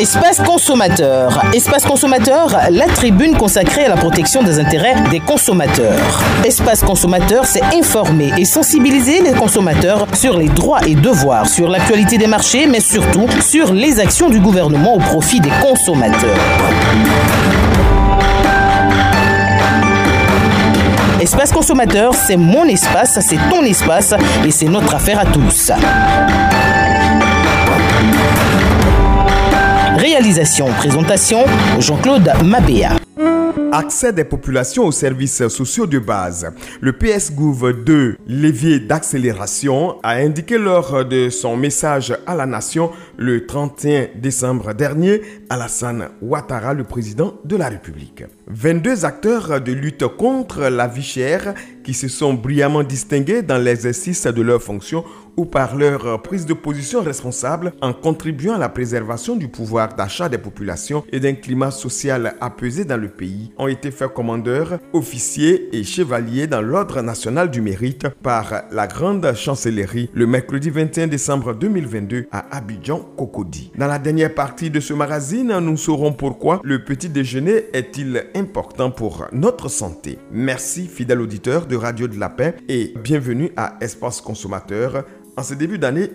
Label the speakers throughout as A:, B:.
A: Espace consommateur. Espace consommateur, la tribune consacrée à la protection des intérêts des consommateurs. Espace consommateur, c'est informer et sensibiliser les consommateurs sur les droits et devoirs, sur l'actualité des marchés, mais surtout sur les actions du gouvernement au profit des consommateurs. Espace consommateur, c'est mon espace, c'est ton espace et c'est notre affaire à tous. Réalisation, présentation, Jean-Claude Mabéa.
B: Accès des populations aux services sociaux de base. Le PS-Gouv2, levier d'accélération, a indiqué lors de son message à la nation le 31 décembre dernier, Alassane Ouattara, le président de la République. 22 acteurs de lutte contre la vie chère qui se sont brillamment distingués dans l'exercice de leurs fonctions ou par leur prise de position responsable en contribuant à la préservation du pouvoir d'achat des populations et d'un climat social apaisé dans le pays ont été faits commandeurs, officiers et chevaliers dans l'Ordre national du mérite par la Grande Chancellerie le mercredi 21 décembre 2022 à Abidjan, Cocody. Dans la dernière partie de ce magazine, nous saurons pourquoi le petit déjeuner est-il important pour notre santé. Merci fidèles auditeurs de Radio de la Paix et bienvenue à Espace Consommateur en ce début d'année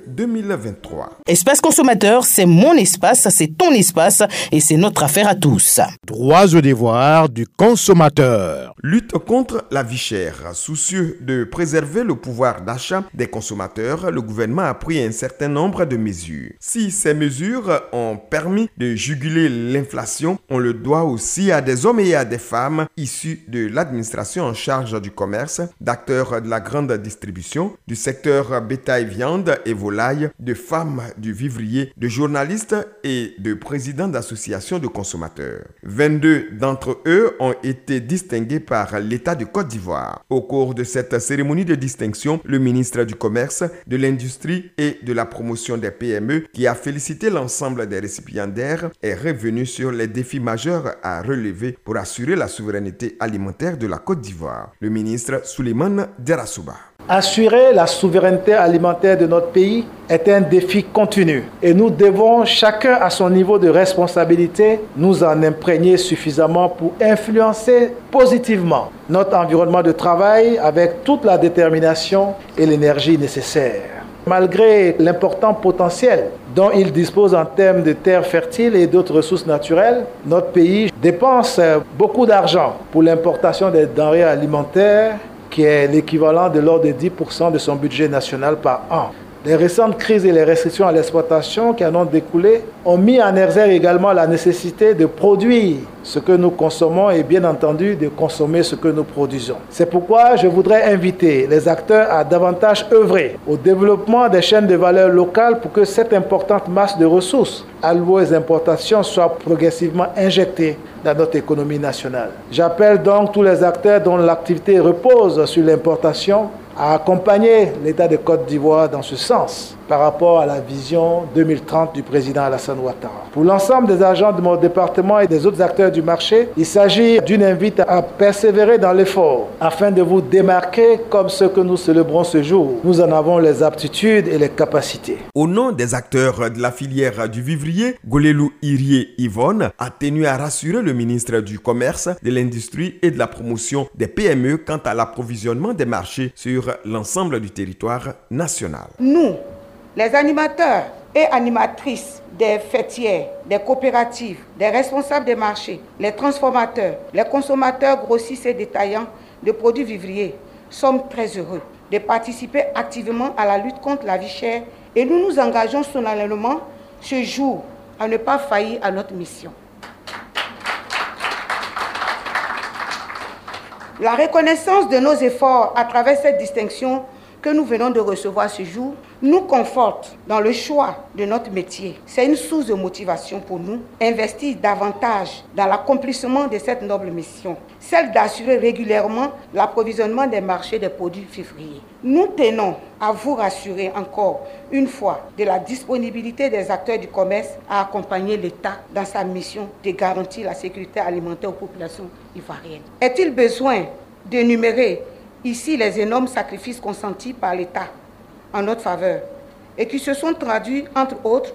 B: 2023.
A: Espace consommateur, c'est mon espace, c'est ton espace et c'est notre affaire à tous.
C: Droits et devoirs du consommateur.
B: Lutte contre la vie chère. Soucieux de préserver le pouvoir d'achat des consommateurs, le gouvernement a pris un certain nombre de mesures. Si ces mesures ont permis de juguler l'inflation, on le doit aussi à des hommes et à des femmes issus de l'administration en charge du commerce, d'acteurs de la grande distribution, du secteur bétail viande et volaille, de femmes du vivrier, de journalistes et de présidents d'associations de consommateurs. 22 d'entre eux ont été distingués par l'État de Côte d'Ivoire. Au cours de cette cérémonie de distinction, le ministre du Commerce, de l'Industrie et de la Promotion des PME, qui a félicité l'ensemble des récipiendaires, est revenu sur les défis majeurs à relever pour assurer la souveraineté alimentaire de la Côte d'Ivoire. Le ministre Souleymane Derasouba.
D: Assurer la souveraineté alimentaire de notre pays est un défi continu et nous devons, chacun à son niveau de responsabilité, nous en imprégner suffisamment pour influencer positivement notre environnement de travail avec toute la détermination et l'énergie nécessaires. Malgré l'important potentiel dont il dispose en termes de terres fertiles et d'autres ressources naturelles, notre pays dépense beaucoup d'argent pour l'importation des denrées alimentaires qui est l'équivalent de l'ordre de 10% de son budget national par an. Les récentes crises et les restrictions à l'exportation qui en ont découlé ont mis en exergue également la nécessité de produire ce que nous consommons et bien entendu de consommer ce que nous produisons. C'est pourquoi je voudrais inviter les acteurs à davantage œuvrer au développement des chaînes de valeur locales pour que cette importante masse de ressources allouées aux importations soit progressivement injectée dans notre économie nationale. J'appelle donc tous les acteurs dont l'activité repose sur l'importation à accompagner l'État de Côte d'Ivoire dans ce sens par rapport à la vision 2030 du président Alassane Ouattara. Pour l'ensemble des agents de mon département et des autres acteurs du marché, il s'agit d'une invite à persévérer dans l'effort afin de vous démarquer comme ce que nous célébrons ce jour. Nous en avons les aptitudes et les capacités.
B: Au nom des acteurs de la filière du vivrier, Golelou Irie Yvonne a tenu à rassurer le ministre du Commerce, de l'Industrie et de la Promotion des PME quant à l'approvisionnement des marchés sur l'ensemble du territoire national.
E: Nous, les animateurs et animatrices des fêtières, des coopératives, des responsables des marchés, les transformateurs, les consommateurs grossistes et détaillants de produits vivriers, sommes très heureux de participer activement à la lutte contre la vie chère et nous nous engageons solennellement ce jour à ne pas faillir à notre mission. La reconnaissance de nos efforts à travers cette distinction que nous venons de recevoir ce jour nous conforte dans le choix de notre métier. C'est une source de motivation pour nous, investir davantage dans l'accomplissement de cette noble mission, celle d'assurer régulièrement l'approvisionnement des marchés des produits vivriers. Nous tenons à vous rassurer encore une fois de la disponibilité des acteurs du commerce à accompagner l'État dans sa mission de garantir la sécurité alimentaire aux populations ivoiriennes. Est-il besoin d'énumérer ici les énormes sacrifices consentis par l'État en notre faveur et qui se sont traduits, entre autres,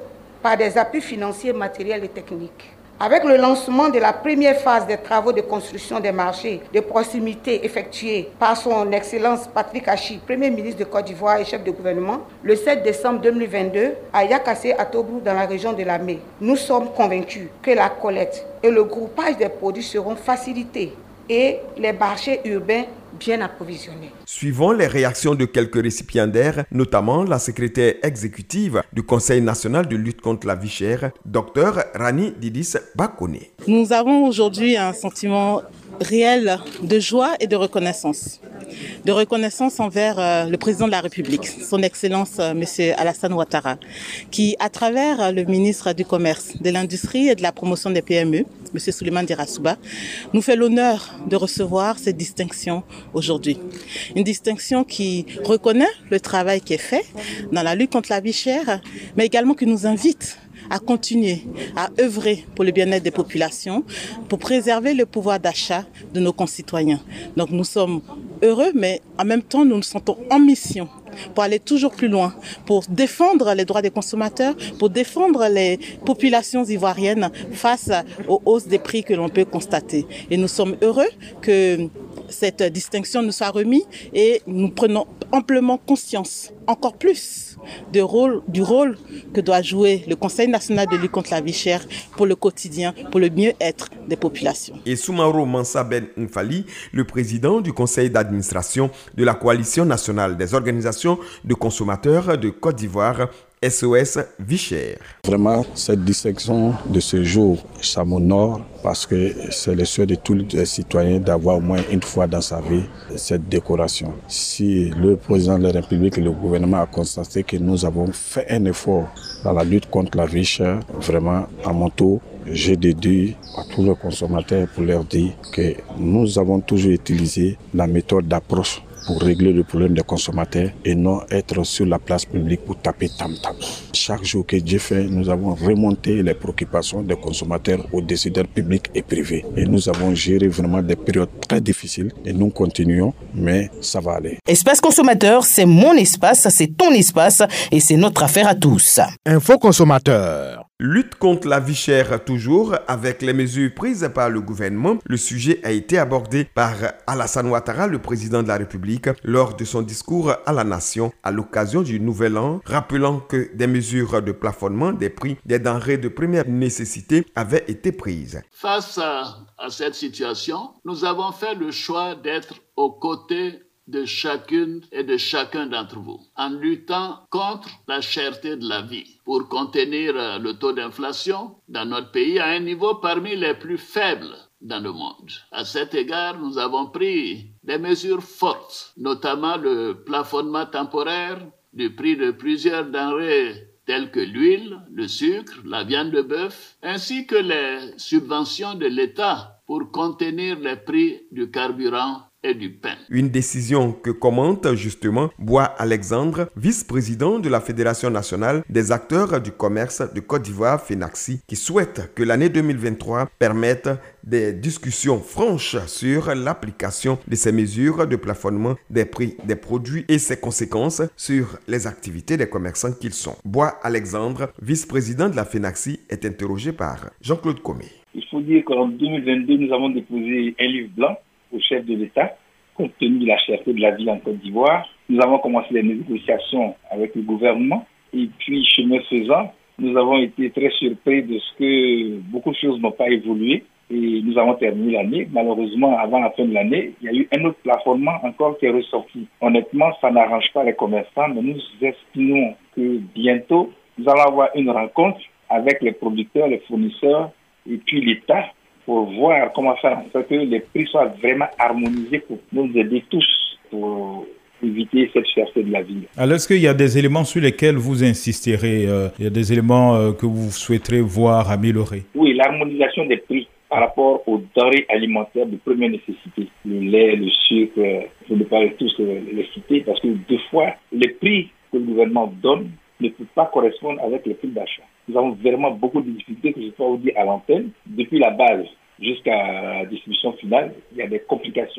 E: par des appuis financiers, matériels et techniques. Avec le lancement de la première phase des travaux de construction des marchés de proximité effectués par son Excellence Patrick Achi, Premier ministre de Côte d'Ivoire et chef de gouvernement, le 7 décembre 2022 à Yakassé, à Tobrou, dans la région de Lamé, nous sommes convaincus que la collecte et le groupage des produits seront facilités et les marchés urbains bien approvisionnés.
B: Suivant les réactions de quelques récipiendaires, notamment la secrétaire exécutive du Conseil national de lutte contre la vie chère, Dr Rani Didis Bakone.
F: Nous avons aujourd'hui un sentiment réel de joie et de reconnaissance. De reconnaissance envers le président de la République, son Excellence M. Alassane Ouattara, qui, à travers le ministre du Commerce, de l'Industrie et de la Promotion des PME, M. Souleymane Dirasouba, nous fait l'honneur de recevoir cette distinction aujourd'hui. Une distinction qui reconnaît le travail qui est fait dans la lutte contre la vie chère, mais également qui nous invite à continuer à œuvrer pour le bien-être des populations, pour préserver le pouvoir d'achat de nos concitoyens. Donc nous sommes heureux, mais en même temps nous nous sentons en mission pour aller toujours plus loin, pour défendre les droits des consommateurs, pour défendre les populations ivoiriennes face aux hausses des prix que l'on peut constater. Et nous sommes heureux que cette distinction nous soit remise et nous prenons amplement conscience, encore plus, du rôle que doit jouer le Conseil national de lutte contre la vie chère pour le quotidien, pour le mieux-être des populations.
B: Et Soumaoro Mansa Ben Nfali, le président du conseil d'administration de la Coalition nationale des organisations de consommateurs de Côte d'Ivoire, SOS Vie chère.
G: Vraiment, cette distinction de ce jour, ça m'honore parce que c'est le souhait de tous les citoyens d'avoir au moins une fois dans sa vie cette décoration. Si le président de la République et le gouvernement a constaté que nous avons fait un effort dans la lutte contre la vie chère, vraiment, à mon tour, j'ai déduit à tous les consommateurs pour leur dire que nous avons toujours utilisé la méthode d'approche pour régler le problème des consommateurs et non être sur la place publique pour taper tam-tam. Chaque jour que Dieu fait, nous avons remonté les préoccupations des consommateurs aux décideurs publics et privés. Et nous avons géré vraiment des périodes très difficiles et nous continuons, mais ça va aller.
A: Espace consommateur, c'est mon espace, c'est ton espace et c'est notre affaire à tous.
C: Info consommateur.
B: Lutte contre la vie chère toujours, avec les mesures prises par le gouvernement. Le sujet a été abordé par Alassane Ouattara, le président de la République, lors de son discours à la nation à l'occasion du Nouvel An, rappelant que des mesures de plafonnement des prix des denrées de première nécessité avaient été prises.
H: Face à cette situation, nous avons fait le choix d'être aux côtés de chacune et de chacun d'entre vous, en luttant contre la cherté de la vie, pour contenir le taux d'inflation dans notre pays à un niveau parmi les plus faibles dans le monde. À cet égard, nous avons pris des mesures fortes, notamment le plafonnement temporaire du prix de plusieurs denrées telles que l'huile, le sucre, la viande de bœuf, ainsi que les subventions de l'État pour contenir les prix du carburant et du pain.
B: Une décision que commente justement Bois Alexandre, vice-président de la Fédération nationale des acteurs du commerce de Côte d'Ivoire, FENACSI, qui souhaite que l'année 2023 permette des discussions franches sur l'application de ces mesures de plafonnement des prix des produits et ses conséquences sur les activités des commerçants qu'ils sont. Bois Alexandre, vice-président de la FENACSI, est interrogé par Jean-Claude Comé.
I: Il faut dire qu'en 2022, nous avons déposé un livre blanc au chef de l'État, compte tenu de la cherté de la vie en Côte d'Ivoire. Nous avons commencé les négociations avec le gouvernement et puis, chemin faisant, nous avons été très surpris de ce que beaucoup de choses n'ont pas évolué et nous avons terminé l'année. Malheureusement, avant la fin de l'année, il y a eu un autre plafonnement encore qui est ressorti. Honnêtement, ça n'arrange pas les commerçants, mais nous estimons que bientôt, nous allons avoir une rencontre avec les producteurs, les fournisseurs et puis l'État pour voir comment faire en sorte que les prix soient vraiment harmonisés pour nous aider tous pour éviter cette cherté de la vie.
J: Alors, est-ce qu'il y a des éléments sur lesquels vous insisterez? Il y a des éléments que vous souhaiterez voir améliorer?
I: Oui, l'harmonisation des prix par rapport aux denrées alimentaires de première nécessité. Le lait, le sucre, je ne vais pas tous les citer parce que des fois, les prix que le gouvernement donne ne peuvent pas correspondre avec les prix d'achat. Nous avons vraiment beaucoup de difficultés que je peux vous dire à l'antenne. Depuis la base jusqu'à la distribution finale, il y a des complications.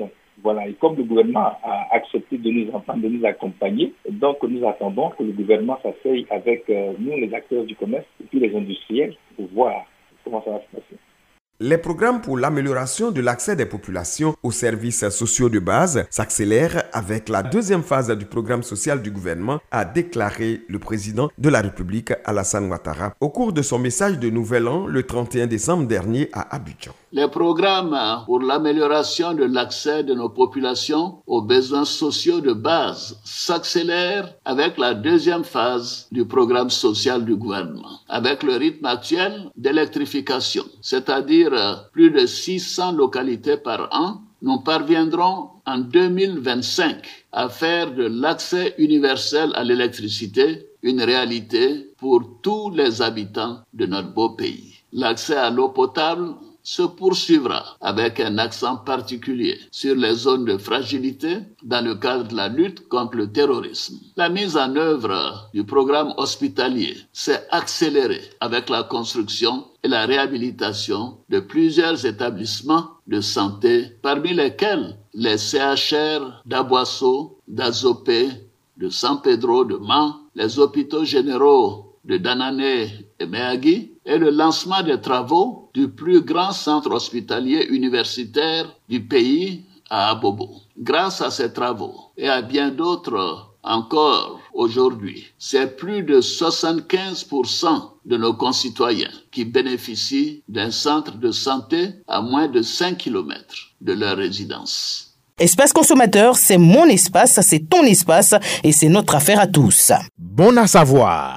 I: Voilà, et comme le gouvernement a accepté de nous entendre, de nous accompagner, donc nous attendons que le gouvernement s'asseye avec nous, les acteurs du commerce, et puis les industriels, pour voir comment ça va se passer.
B: Les programmes pour l'amélioration de l'accès des populations aux services sociaux de base s'accélèrent avec la deuxième phase du programme social du gouvernement, a déclaré le président de la République, Alassane Ouattara, au cours de son message de Nouvel An le 31 décembre dernier à Abidjan.
H: Les programmes pour l'amélioration de l'accès de nos populations aux besoins sociaux de base s'accélèrent avec la deuxième phase du programme social du gouvernement, avec le rythme actuel d'électrification, c'est-à-dire plus de 600 localités par an. Nous parviendrons en 2025 à faire de l'accès universel à l'électricité une réalité pour tous les habitants de notre beau pays. L'accès à l'eau potable se poursuivra avec un accent particulier sur les zones de fragilité dans le cadre de la lutte contre le terrorisme. La mise en œuvre du programme hospitalier s'est accélérée avec la construction et la réhabilitation de plusieurs établissements de santé, parmi lesquels les CHR d'Aboisseau, d'Azopé, de San Pedro de Mans, les hôpitaux généraux de Danané et Méagui, et le lancement des travaux du plus grand centre hospitalier universitaire du pays à Abobo. Grâce à ces travaux et à bien d'autres encore aujourd'hui, c'est plus de 75% de nos concitoyens qui bénéficient d'un centre de santé à moins de 5 km de leur résidence.
A: Espace consommateur, c'est mon espace, c'est ton espace et c'est notre affaire à tous.
C: Bon à savoir.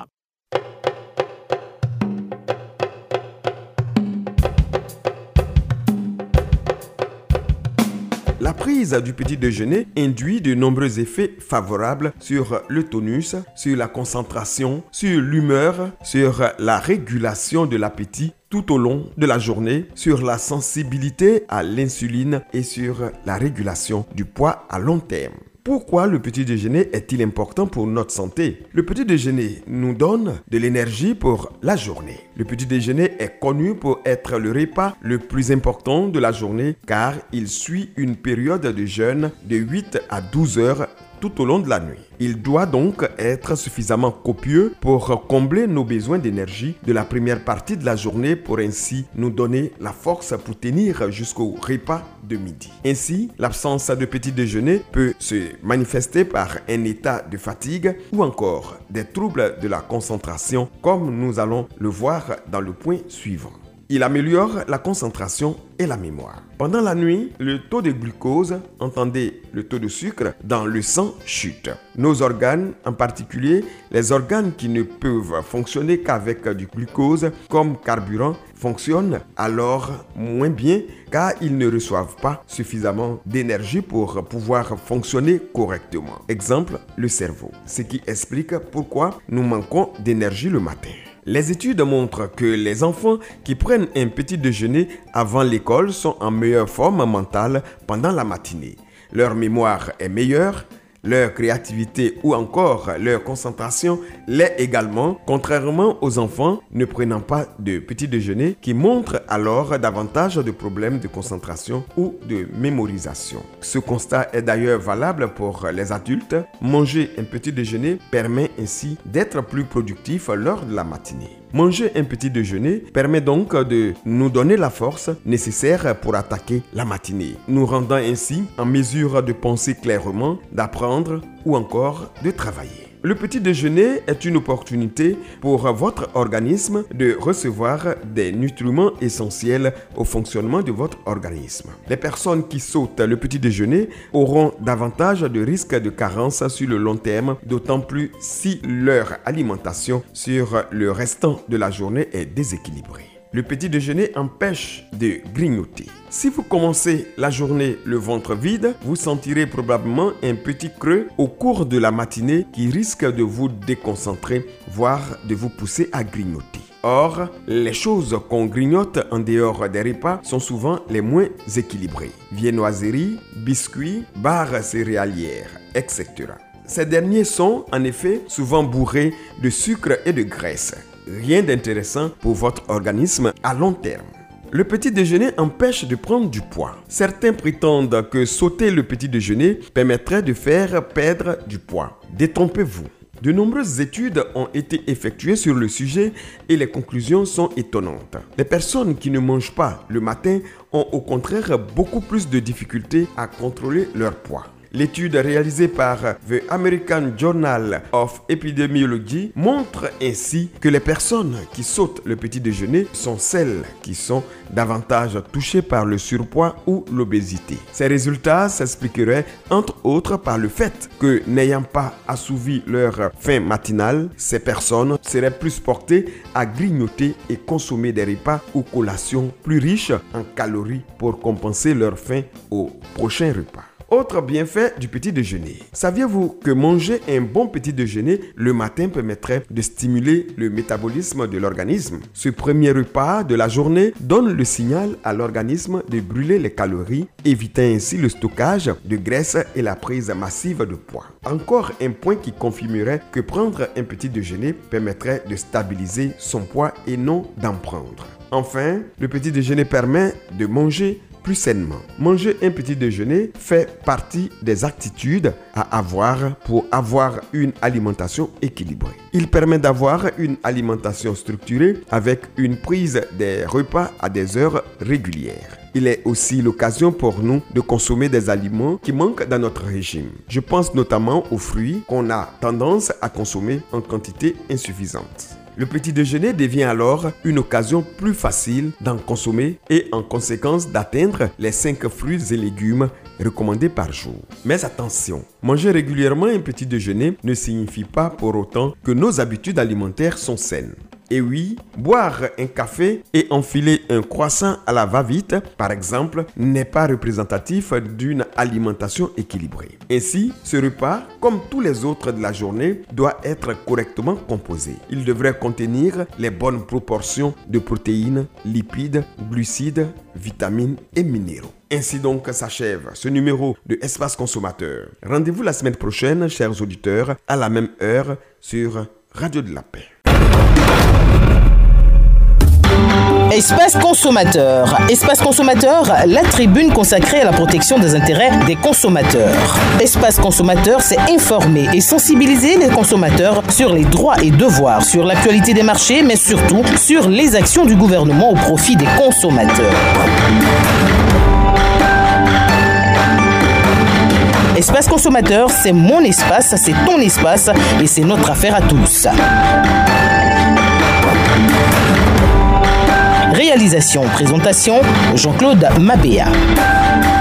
B: La prise du petit déjeuner induit de nombreux effets favorables sur le tonus, sur la concentration, sur l'humeur, sur la régulation de l'appétit tout au long de la journée, sur la sensibilité à l'insuline et sur la régulation du poids à long terme. Pourquoi le petit déjeuner est-il important pour notre santé? Le petit déjeuner nous donne de l'énergie pour la journée. Le petit déjeuner est connu pour être le repas le plus important de la journée car il suit une période de jeûne de 8 à 12 heures tout au long de la nuit. Il doit donc être suffisamment copieux pour combler nos besoins d'énergie de la première partie de la journée pour ainsi nous donner la force pour tenir jusqu'au repas de midi. Ainsi, l'absence de petit déjeuner peut se manifester par un état de fatigue ou encore des troubles de la concentration comme nous allons le voir dans le point suivant. Il améliore la concentration et la mémoire. Pendant la nuit, le taux de glucose, entendez le taux de sucre, dans le sang chute. Nos organes, en particulier les organes qui ne peuvent fonctionner qu'avec du glucose comme carburant, fonctionnent alors moins bien car ils ne reçoivent pas suffisamment d'énergie pour pouvoir fonctionner correctement. Exemple, le cerveau. Ce qui explique pourquoi nous manquons d'énergie le matin. Les études montrent que les enfants qui prennent un petit déjeuner avant l'école sont en meilleure forme mentale pendant la matinée. Leur mémoire est meilleure, leur créativité ou encore leur concentration l'est également, contrairement aux enfants ne prenant pas de petit déjeuner qui montrent alors davantage de problèmes de concentration ou de mémorisation. Ce constat est d'ailleurs valable pour les adultes. Manger un petit déjeuner permet ainsi d'être plus productif lors de la matinée. Manger un petit déjeuner permet donc de nous donner la force nécessaire pour attaquer la matinée, nous rendant ainsi en mesure de penser clairement, d'apprendre ou encore de travailler. Le petit déjeuner est une opportunité pour votre organisme de recevoir des nutriments essentiels au fonctionnement de votre organisme. Les personnes qui sautent le petit déjeuner auront davantage de risques de carence sur le long terme, d'autant plus si leur alimentation sur le restant de la journée est déséquilibrée. Le petit déjeuner empêche de grignoter. Si vous commencez la journée le ventre vide, vous sentirez probablement un petit creux au cours de la matinée qui risque de vous déconcentrer, voire de vous pousser à grignoter. Or, les choses qu'on grignote en dehors des repas sont souvent les moins équilibrées. Viennoiseries, biscuits, barres céréalières, etc. Ces derniers sont en effet souvent bourrés de sucre et de graisse. Rien d'intéressant pour votre organisme à long terme. Le petit déjeuner empêche de prendre du poids. Certains prétendent que sauter le petit déjeuner permettrait de faire perdre du poids. Détrompez-vous. De nombreuses études ont été effectuées sur le sujet et les conclusions sont étonnantes. Les personnes qui ne mangent pas le matin ont au contraire beaucoup plus de difficultés à contrôler leur poids. L'étude réalisée par The American Journal of Epidemiology montre ainsi que les personnes qui sautent le petit déjeuner sont celles qui sont davantage touchées par le surpoids ou l'obésité. Ces résultats s'expliqueraient entre autres par le fait que, n'ayant pas assouvi leur faim matinale, ces personnes seraient plus portées à grignoter et consommer des repas ou collations plus riches en calories pour compenser leur faim au prochain repas. Autre bienfait du petit déjeuner. Saviez-vous que manger un bon petit déjeuner le matin permettrait de stimuler le métabolisme de l'organisme? Ce premier repas de la journée donne le signal à l'organisme de brûler les calories, évitant ainsi le stockage de graisse et la prise massive de poids. Encore un point qui confirmerait que prendre un petit déjeuner permettrait de stabiliser son poids et non d'en prendre. Enfin, le petit déjeuner permet de manger plus sainement. Manger un petit déjeuner fait partie des aptitudes à avoir pour avoir une alimentation équilibrée. Il permet d'avoir une alimentation structurée avec une prise des repas à des heures régulières. Il est aussi l'occasion pour nous de consommer des aliments qui manquent dans notre régime. Je pense notamment aux fruits qu'on a tendance à consommer en quantité insuffisante. Le petit déjeuner devient alors une occasion plus facile d'en consommer et en conséquence d'atteindre les 5 fruits et légumes recommandés par jour. Mais attention, manger régulièrement un petit déjeuner ne signifie pas pour autant que nos habitudes alimentaires sont saines. Et oui, boire un café et enfiler un croissant à la va-vite, par exemple, n'est pas représentatif d'une alimentation équilibrée. Ainsi, ce repas, comme tous les autres de la journée, doit être correctement composé. Il devrait contenir les bonnes proportions de protéines, lipides, glucides, vitamines et minéraux. Ainsi donc s'achève ce numéro de Espace Consommateur. Rendez-vous la semaine prochaine, chers auditeurs, à la même heure sur Radio de la Paix.
A: Espace consommateur. Espace consommateur, la tribune consacrée à la protection des intérêts des consommateurs. Espace consommateur, c'est informer et sensibiliser les consommateurs sur les droits et devoirs, sur l'actualité des marchés, mais surtout sur les actions du gouvernement au profit des consommateurs. Espace consommateur, c'est mon espace, c'est ton espace et c'est notre affaire à tous. Réalisation, présentation, Jean-Claude Mabéa.